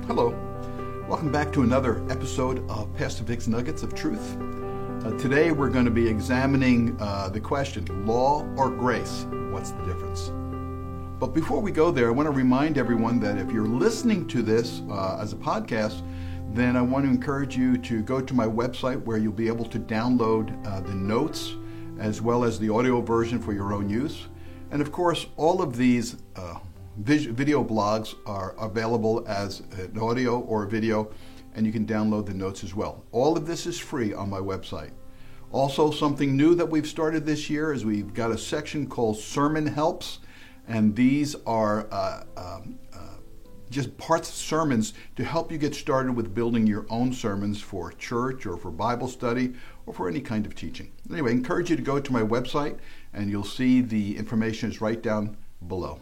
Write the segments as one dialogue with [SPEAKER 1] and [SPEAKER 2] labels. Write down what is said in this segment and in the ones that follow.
[SPEAKER 1] Hello. Welcome back to another episode of Pastor Vic's Nuggets of Truth. Today we're going to be examining the question, law or grace? What's the difference? But before we go there, I want to remind everyone that if you're listening to this as a podcast, then I want to encourage you to go to my website where you'll be able to download the notes as well as the audio version for your own use. And of course, all of these video blogs are available as an audio or a video, and you can download the notes as well. All of this is free on my website. Also, something new that we've started this year is we've got a section called Sermon Helps, and these are just parts of sermons to help you get started with building your own sermons for church or for Bible study or for any kind of teaching. Anyway, I encourage you to go to my website, and you'll see the information is right down below.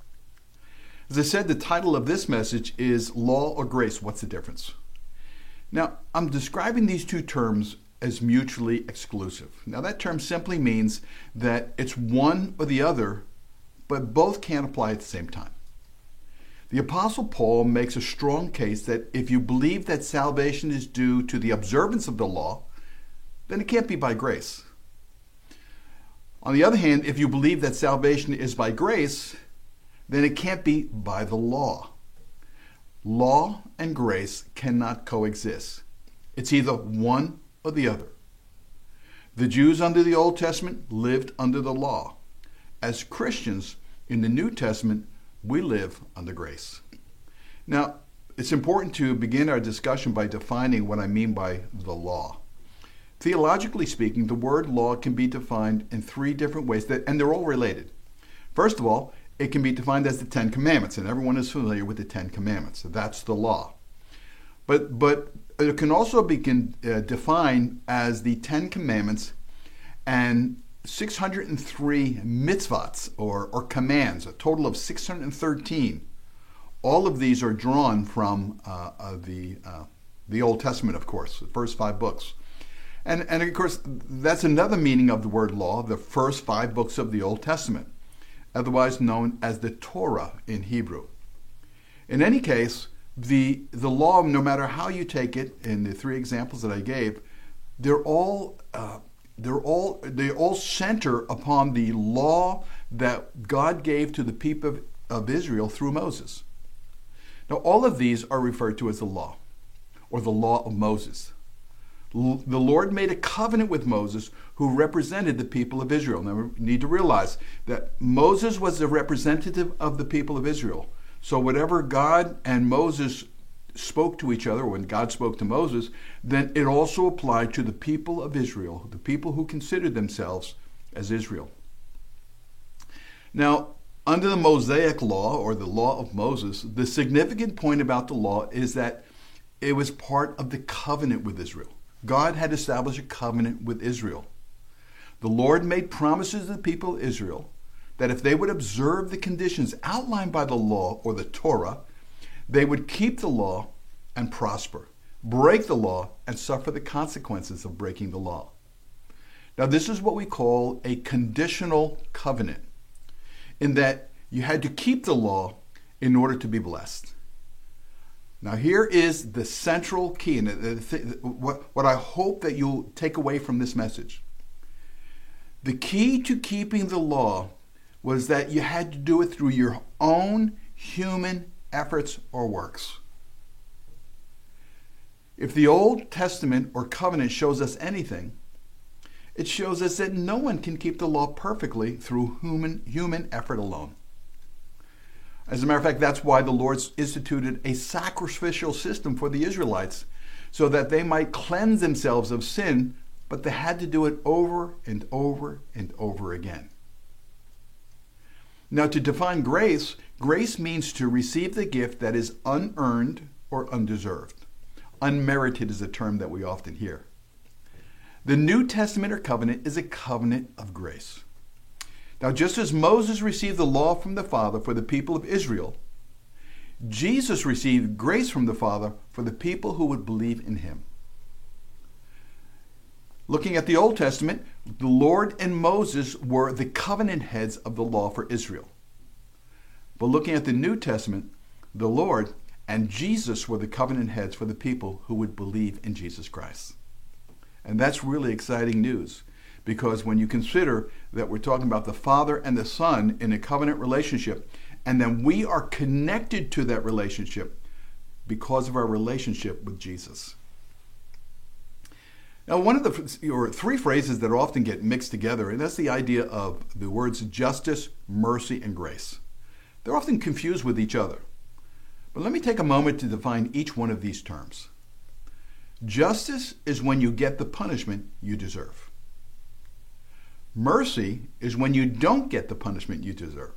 [SPEAKER 1] As I said, the title of this message is Law or Grace, What's the Difference? Now, I'm describing these two terms as mutually exclusive. Now, that term simply means that it's one or the other, but both can't apply at the same time. The Apostle Paul makes a strong case that if you believe that salvation is due to the observance of the law, then it can't be by grace. On the other hand, if you believe that salvation is by grace, then it can't be by the law. Law and grace cannot coexist. It's either one or the other. The Jews under the Old Testament lived under the law. As Christians in the New Testament, we live under grace. Now, it's important to begin our discussion by defining what I mean by the law. Theologically speaking, the word law can be defined in three different ways, and they're all related. First of all, it can be defined as the Ten Commandments, and everyone is familiar with the Ten Commandments. That's the law. But it can also be defined as the Ten Commandments and 603 mitzvahs or commands, a total of 613. All of these are drawn from the Old Testament, of course, the first 5 books. And of course, that's another meaning of the word law, the first 5 books of the Old Testament, otherwise known as the Torah in Hebrew. In any case, the law, no matter how you take it, in the 3 examples that I gave, they all center upon the law that God gave to the people of Israel through Moses. Now, all of these are referred to as the law, or the law of Moses. The Lord made a covenant with Moses, who represented the people of Israel. Now, we need to realize that Moses was the representative of the people of Israel. So whatever God and Moses spoke to each other, when God spoke to Moses, then it also applied to the people of Israel, the people who considered themselves as Israel. Now, under the Mosaic law, or the law of Moses, the significant point about the law is that it was part of the covenant with Israel. God had established a covenant with Israel. The Lord made promises to the people of Israel that if they would observe the conditions outlined by the law or the Torah, they would keep the law and prosper, break the law and suffer the consequences of breaking the law. Now, this is what we call a conditional covenant, in that you had to keep the law in order to be blessed. Now, here is the central key, and what I hope that you'll take away from this message. The key to keeping the law was that you had to do it through your own human efforts or works. If the Old Testament or covenant shows us anything, it shows us that no one can keep the law perfectly through human effort alone. As a matter of fact, that's why the Lord instituted a sacrificial system for the Israelites, so that they might cleanse themselves of sin, but they had to do it over and over and over again. Now, to define grace, grace means to receive the gift that is unearned or undeserved. Unmerited is a term that we often hear. The New Testament or covenant is a covenant of grace. Now, just as Moses received the law from the Father for the people of Israel, Jesus received grace from the Father for the people who would believe in him. Looking at the Old Testament, the Lord and Moses were the covenant heads of the law for Israel. But looking at the New Testament, the Lord and Jesus were the covenant heads for the people who would believe in Jesus Christ. And that's really exciting news, because when you consider that we're talking about the Father and the Son in a covenant relationship, and then we are connected to that relationship because of our relationship with Jesus. Now, one of the three phrases that often get mixed together, and that's the idea of the words justice, mercy, and grace. They're often confused with each other. But let me take a moment to define each one of these terms. Justice is when you get the punishment you deserve. Mercy is when you don't get the punishment you deserve.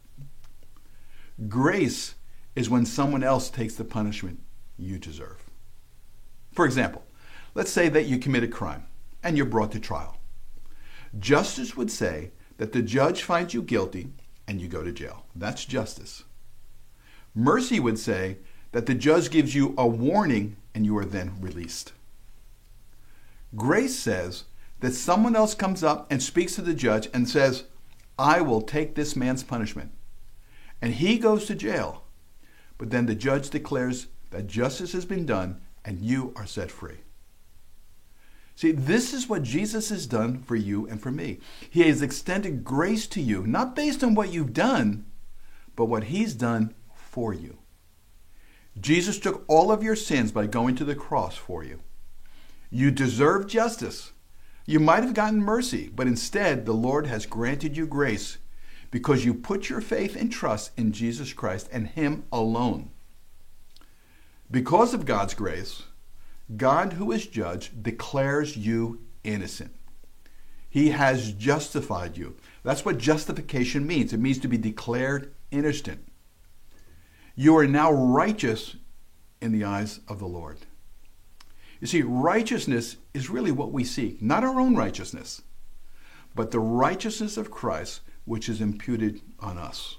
[SPEAKER 1] Grace is when someone else takes the punishment you deserve. For example, let's say that you commit a crime and you're brought to trial. Justice would say that the judge finds you guilty and you go to jail. That's justice. Mercy would say that the judge gives you a warning and you are then released. Grace says that someone else comes up and speaks to the judge and says, I will take this man's punishment. And he goes to jail. But then the judge declares that justice has been done and you are set free. See, this is what Jesus has done for you and for me. He has extended grace to you, not based on what you've done, but what he's done for you. Jesus took all of your sins by going to the cross for you. You deserve justice. You might have gotten mercy, but instead the Lord has granted you grace because you put your faith and trust in Jesus Christ and him alone. Because of God's grace, God, who is judge, declares you innocent. He has justified you. That's what justification means. It means to be declared innocent. You are now righteous in the eyes of the Lord. You see, righteousness is really what we seek, not our own righteousness, but the righteousness of Christ, which is imputed on us.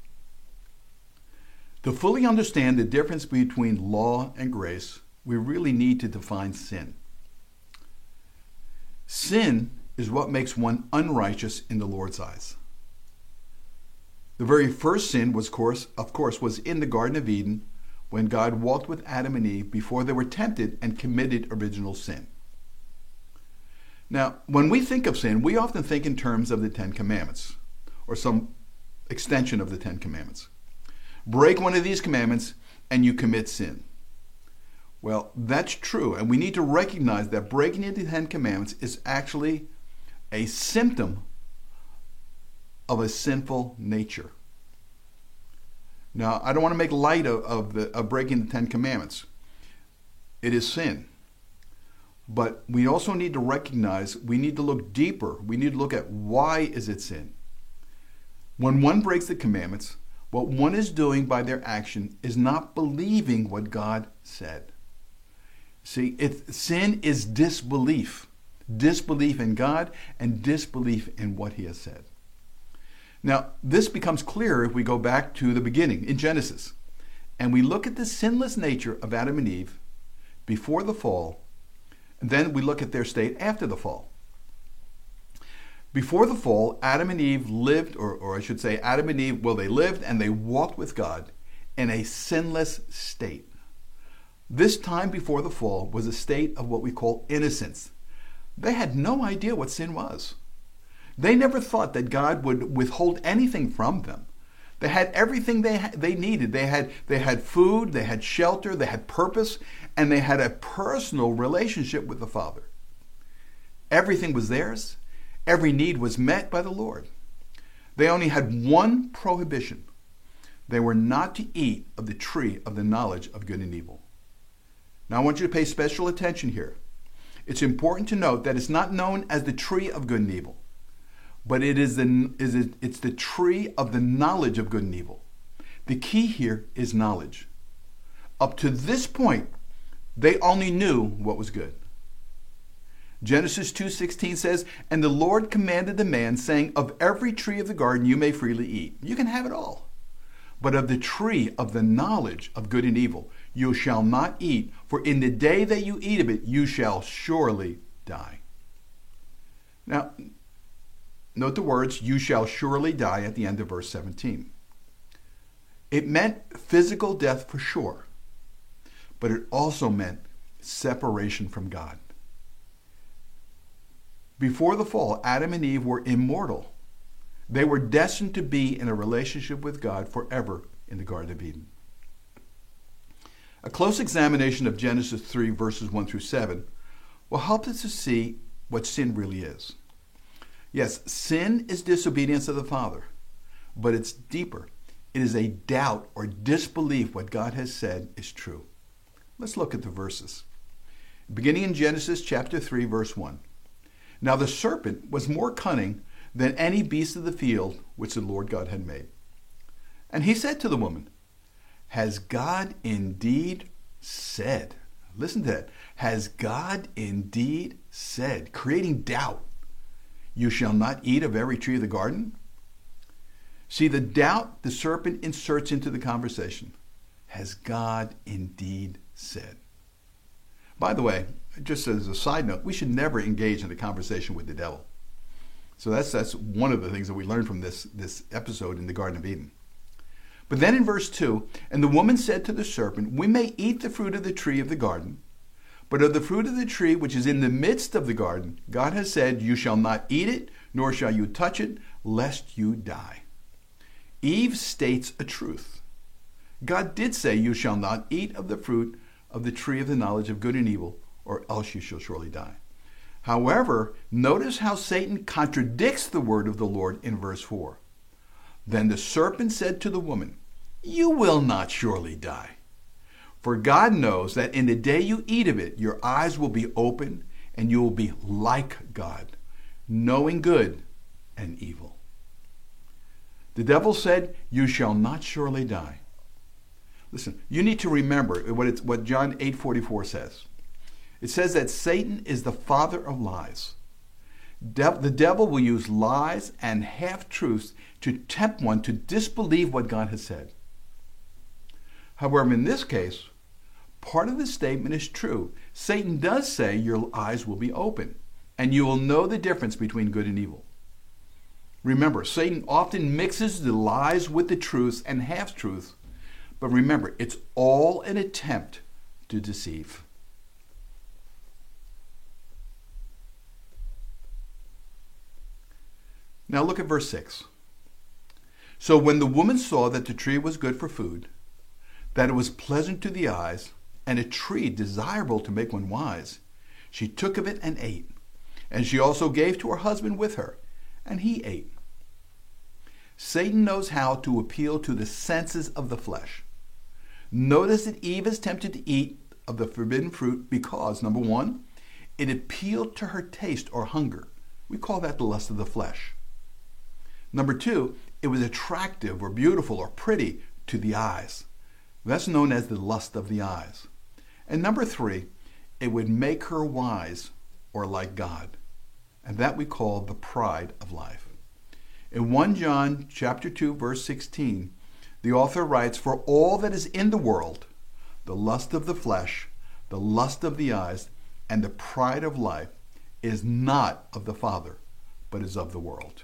[SPEAKER 1] To fully understand the difference between law and grace, we really need to define sin. Sin is what makes one unrighteous in the Lord's eyes. The very first sin was, of course, was in the Garden of Eden when God walked with Adam and Eve before they were tempted and committed original sin. Now, when we think of sin, we often think in terms of the Ten Commandments or some extension of the Ten Commandments. Break one of these commandments and you commit sin. Well, that's true, and we need to recognize that breaking the Ten Commandments is actually a symptom of a sinful nature. Now, I don't want to make light of breaking the Ten Commandments. It is sin. But we also need to recognize, we need to look deeper. We need to look at why is it sin. When one breaks the commandments, what one is doing by their action is not believing what God said. See, sin is disbelief. Disbelief in God and disbelief in what he has said. Now, this becomes clearer if we go back to the beginning in Genesis and we look at the sinless nature of Adam and Eve before the fall, and then we look at their state after the fall. Before the fall, Adam and Eve lived, or I should say Adam and Eve, they lived and they walked with God in a sinless state. This time before the fall was a state of what we call innocence. They had no idea what sin was. They never thought that God would withhold anything from them. They had everything they needed. They had food, they had shelter, they had purpose, and they had a personal relationship with the Father. Everything was theirs. Every need was met by the Lord. They only had one prohibition. They were not to eat of the tree of the knowledge of good and evil. Now I want you to pay special attention here. It's important to note that it's not known as the tree of good and evil, but it's the tree of the knowledge of good and evil. The key here is knowledge. Up to this point, they only knew what was good. Genesis 2:16 says, "And the Lord commanded the man, saying, Of every tree of the garden you may freely eat. You can have it all. But of the tree of the knowledge of good and evil you shall not eat, for in the day that you eat of it you shall surely die." Now, note the words, "you shall surely die," at the end of verse 17. It meant physical death for sure. but it also meant separation from God. Before the fall, Adam and Eve were immortal. They were destined to be in a relationship with God forever in the Garden of Eden. A close examination of Genesis 3, verses 1 through 7, will help us to see what sin really is. Yes, sin is disobedience of the Father, but it's deeper. It is a doubt or disbelief what God has said is true. Let's look at the verses. Beginning in Genesis chapter 3, verse 1. Now the serpent was more cunning than any beast of the field which the Lord God had made. And he said to the woman, has God indeed said, listen to that, has God indeed said, creating doubt, you shall not eat of every tree of the garden? See, the doubt the serpent inserts into the conversation. Has God indeed said? By the way, just as a side note, we should never engage in a conversation with the devil. So that's one of the things that we learned from this episode in the Garden of Eden. But then in verse 2, and the woman said to the serpent, we may eat the fruit of the tree of the garden, but of the fruit of the tree which is in the midst of the garden, God has said, you shall not eat it, nor shall you touch it, lest you die. Eve states a truth. God did say, you shall not eat of the fruit of the tree of the knowledge of good and evil, or else you shall surely die. However, notice how Satan contradicts the word of the Lord in verse 4. Then the serpent said to the woman, you will not surely die. For God knows that in the day you eat of it, your eyes will be open, and you will be like God, knowing good and evil. The devil said, you shall not surely die. Listen, you need to remember what John 8:44 says. It says that Satan is the father of lies. The devil will use lies and half-truths to tempt one to disbelieve what God has said. However, in this case, part of the statement is true. Satan does say your eyes will be open, and you will know the difference between good and evil. Remember, Satan often mixes the lies with the truths and half-truths, but remember, it's all an attempt to deceive. Now look at verse 6. So when the woman saw that the tree was good for food, that it was pleasant to the eyes, and a tree desirable to make one wise, she took of it and ate. And she also gave to her husband with her, and he ate. Satan knows how to appeal to the senses of the flesh. Notice that Eve is tempted to eat of the forbidden fruit because, number one, it appealed to her taste or hunger. We call that the lust of the flesh. Number two, it was attractive or beautiful or pretty to the eyes. That's known as the lust of the eyes. And number three, it would make her wise or like God. And that we call the pride of life. In 1 John chapter 2, verse 16, the author writes, for all that is in the world, the lust of the flesh, the lust of the eyes, and the pride of life is not of the Father, but is of the world.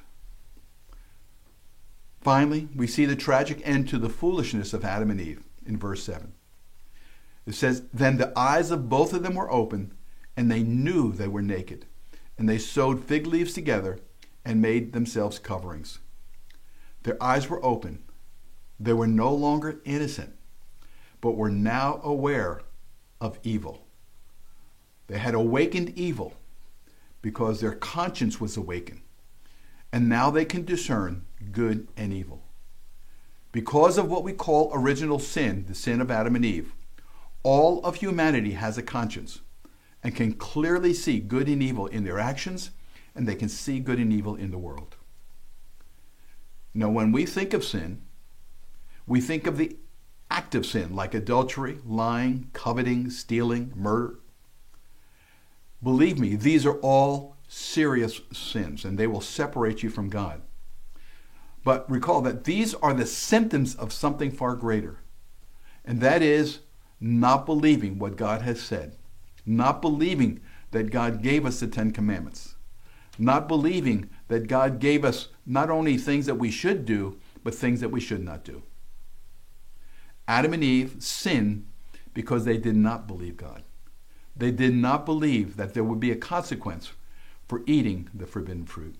[SPEAKER 1] Finally, we see the tragic end to the foolishness of Adam and Eve in verse 7. It says, then the eyes of both of them were open, and they knew they were naked. And they sewed fig leaves together and made themselves coverings. Their eyes were open. They were no longer innocent, but were now aware of evil. They had awakened evil because their conscience was awakened. And now they can discern good and evil. Because of what we call original sin, the sin of Adam and Eve, all of humanity has a conscience and can clearly see good and evil in their actions, and they can see good and evil in the world. Now, when we think of sin, we think of the active sin like adultery, lying, coveting, stealing, murder. Believe me, these are all serious sins, and they will separate you from God. But recall that these are the symptoms of something far greater, and that is not believing what God has said, not believing that God gave us the Ten Commandments, not believing that God gave us not only things that we should do, but things that we should not do. Adam and Eve sinned because they did not believe God. They did not believe that there would be a consequence for eating the forbidden fruit.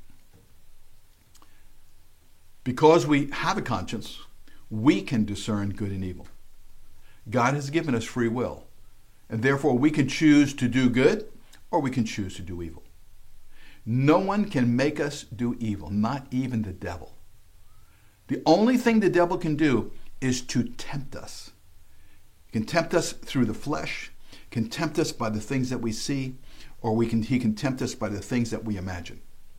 [SPEAKER 1] Because we have a conscience, we can discern good and evil. God has given us free will, and therefore we can choose to do good or we can choose to do evil. No one can make us do evil, not even the devil. The only thing the devil can do is to tempt us. He can tempt us through the flesh, can tempt us by the things that we see, or he can tempt us by the things that we imagine.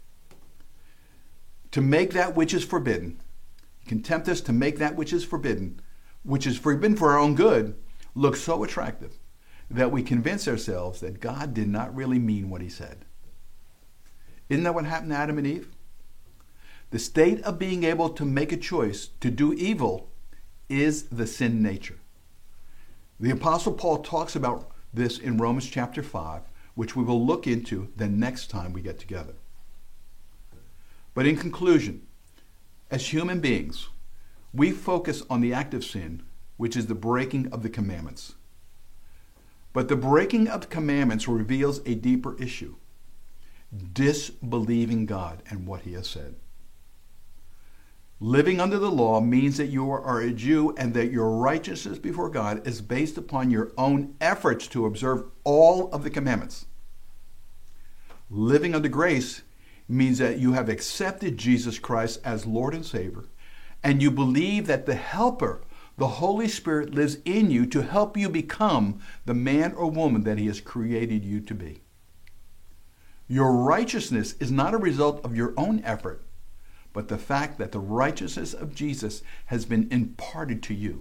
[SPEAKER 1] To make that which is forbidden, he can tempt us to make that which is forbidden for our own good, look so attractive that we convince ourselves that God did not really mean what he said. Isn't that what happened to Adam and Eve? The state of being able to make a choice to do evil is the sin nature. The Apostle Paul talks about this in Romans chapter 5, which we will look into the next time we get together. But in conclusion, as human beings, we focus on the act of sin, which is the breaking of the commandments. But the breaking of the commandments reveals a deeper issue: disbelieving God and what he has said. Living under the law means that you are a Jew and that your righteousness before God is based upon your own efforts to observe all of the commandments. Living under grace means that you have accepted Jesus Christ as Lord and Savior, and you believe that the Helper, the Holy Spirit, lives in you to help you become the man or woman that he has created you to be. Your righteousness is not a result of your own effort, but the fact that the righteousness of Jesus has been imparted to you.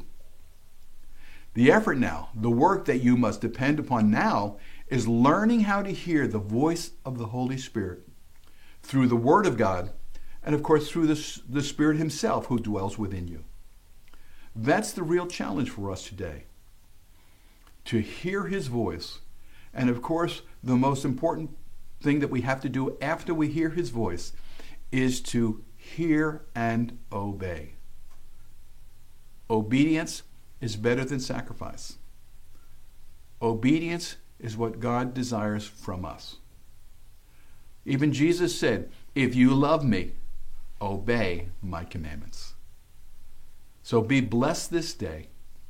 [SPEAKER 1] The effort now, the work that you must depend upon now, is learning how to hear the voice of the Holy Spirit through the Word of God, and of course through the Spirit himself who dwells within you. That's the real challenge for us today, to hear his voice. And of course, the most important thing that we have to do after we hear his voice is to hear and obey. Obedience is better than sacrifice. Obedience is what God desires from us. Even Jesus said, "If you love me, obey my commandments." So be blessed this day.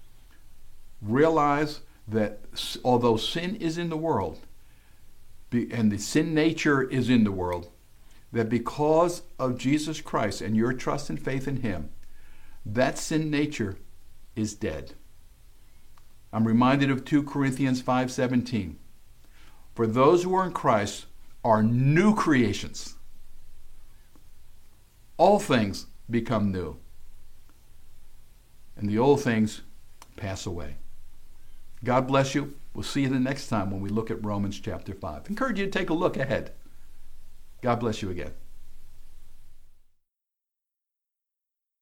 [SPEAKER 1] Realize that although sin is in the world, and the sin nature is in the world, that because of Jesus Christ and your trust and faith in him, that sin nature is dead. I'm reminded of 2 Corinthians 5:17. For those who are in Christ are new creations. All things become new, and the old things pass away. God bless you. We'll see you the next time when we look at Romans chapter 5. I encourage you to take a look ahead. God bless you again.